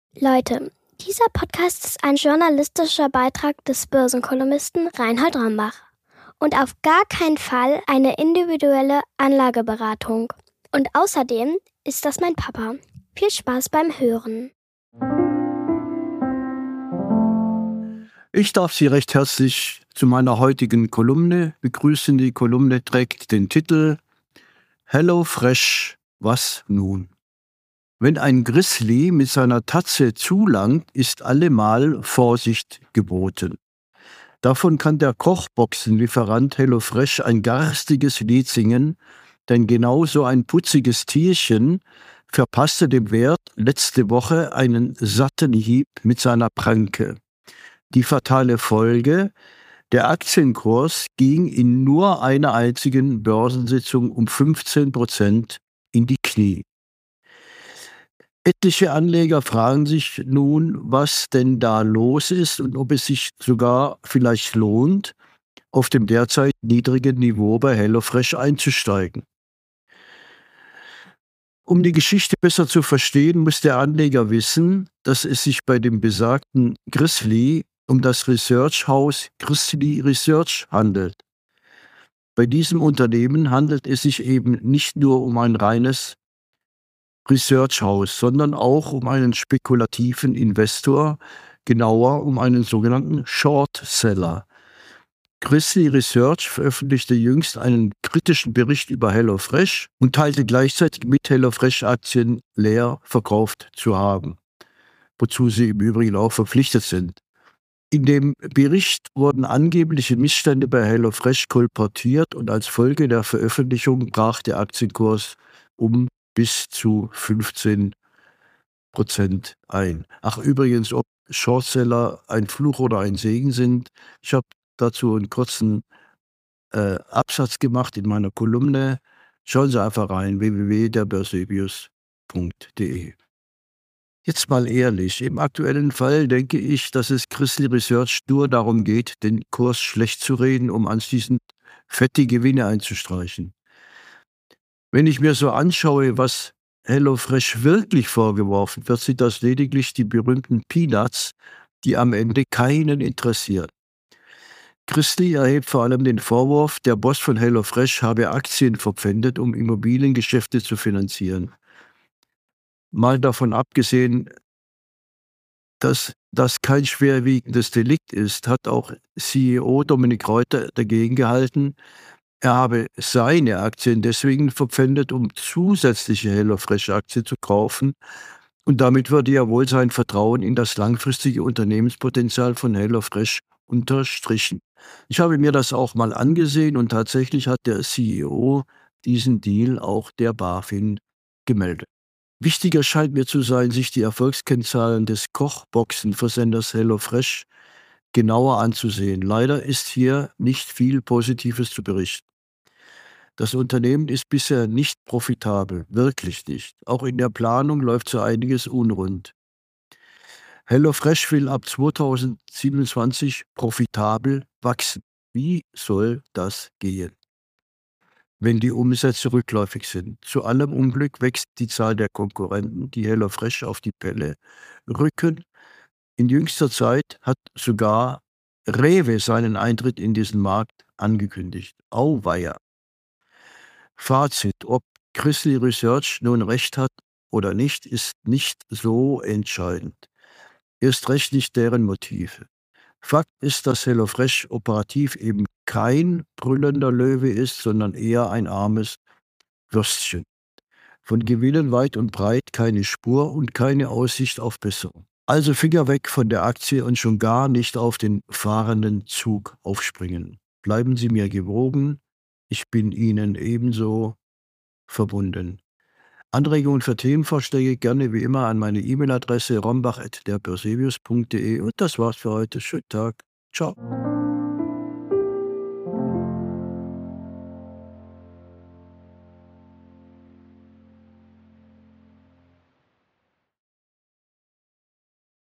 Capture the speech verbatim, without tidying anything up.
Leute, dieser Podcast ist ein journalistischer Beitrag des Börsenkolumnisten Reinhold Rambach und auf gar keinen Fall eine individuelle Anlageberatung. Und außerdem ist das mein Papa. Viel Spaß beim Hören. Ich darf Sie recht herzlich zu meiner heutigen Kolumne begrüßen. Die Kolumne trägt den Titel Hello Fresh, was nun? Wenn ein Grizzly mit seiner Tatze zulangt, ist allemal Vorsicht geboten. Davon kann der Kochboxenlieferant HelloFresh ein garstiges Lied singen, denn genau so ein putziges Tierchen verpasste dem Wert letzte Woche einen satten Hieb mit seiner Pranke. Die fatale Folge: Der Aktienkurs ging in nur einer einzigen Börsensitzung um fünfzehn Prozent in die Knie. Etliche Anleger fragen sich nun, was denn da los ist und ob es sich sogar vielleicht lohnt, auf dem derzeit niedrigen Niveau bei HelloFresh einzusteigen. Um die Geschichte besser zu verstehen, muss der Anleger wissen, dass es sich bei dem besagten Grizzly um das Research-Haus Grizzly Research handelt. Bei diesem Unternehmen handelt es sich eben nicht nur um ein reines Research-Haus, sondern auch um einen spekulativen Investor, genauer um einen sogenannten Short-Seller. Grizzly Research veröffentlichte jüngst einen kritischen Bericht über HelloFresh und teilte gleichzeitig mit, HelloFresh-Aktien leer verkauft zu haben, wozu sie im Übrigen auch verpflichtet sind. In dem Bericht wurden angebliche Missstände bei HelloFresh kolportiert und als Folge der Veröffentlichung brach der Aktienkurs um bis zu fünfzehn Prozent ein. Ach übrigens, ob Shortseller ein Fluch oder ein Segen sind, ich habe dazu einen kurzen äh, Absatz gemacht in meiner Kolumne. Schauen Sie einfach rein, w w w punkt der börsebius punkt de. Jetzt mal ehrlich, im aktuellen Fall denke ich, dass es Grizzly Research nur darum geht, den Kurs schlecht zu reden, um anschließend fette Gewinne einzustreichen. Wenn ich mir so anschaue, was HelloFresh wirklich vorgeworfen wird, sind das lediglich die berühmten Peanuts, die am Ende keinen interessieren. Grizzly erhebt vor allem den Vorwurf, der Boss von HelloFresh habe Aktien verpfändet, um Immobiliengeschäfte zu finanzieren. Mal davon abgesehen, dass das kein schwerwiegendes Delikt ist, hat auch C E O Dominik Reuter dagegen gehalten, er habe seine Aktien deswegen verpfändet, um zusätzliche HelloFresh-Aktien zu kaufen, und damit würde ja wohl sein Vertrauen in das langfristige Unternehmenspotenzial von HelloFresh unterstrichen. Ich habe mir das auch mal angesehen und tatsächlich hat der C E O diesen Deal auch der BaFin gemeldet. Wichtiger scheint mir zu sein, sich die Erfolgskennzahlen des Kochboxenversenders HelloFresh genauer anzusehen. Leider ist hier nicht viel Positives zu berichten. Das Unternehmen ist bisher nicht profitabel, wirklich nicht. Auch in der Planung läuft so einiges unrund. HelloFresh will ab zweitausendsiebenundzwanzig profitabel wachsen. Wie soll das gehen, wenn die Umsätze rückläufig sind? Zu allem Unglück wächst die Zahl der Konkurrenten, die HelloFresh auf die Pelle rücken. In jüngster Zeit hat sogar Rewe seinen Eintritt in diesen Markt angekündigt. Auweia. Fazit: Ob Grizzly Research nun recht hat oder nicht, ist nicht so entscheidend. Erst recht nicht deren Motive. Fakt ist, dass HelloFresh operativ eben kein brüllender Löwe ist, sondern eher ein armes Würstchen. Von Gewinnen weit und breit keine Spur und keine Aussicht auf Besserung. Also Finger weg von der Aktie und schon gar nicht auf den fahrenden Zug aufspringen. Bleiben Sie mir gewogen, ich bin Ihnen ebenso verbunden. Anregungen für Themenvorschläge gerne wie immer an meine E-Mail-Adresse rombach at der börsebius punkt de. Und das war's für heute. Schönen Tag. Ciao.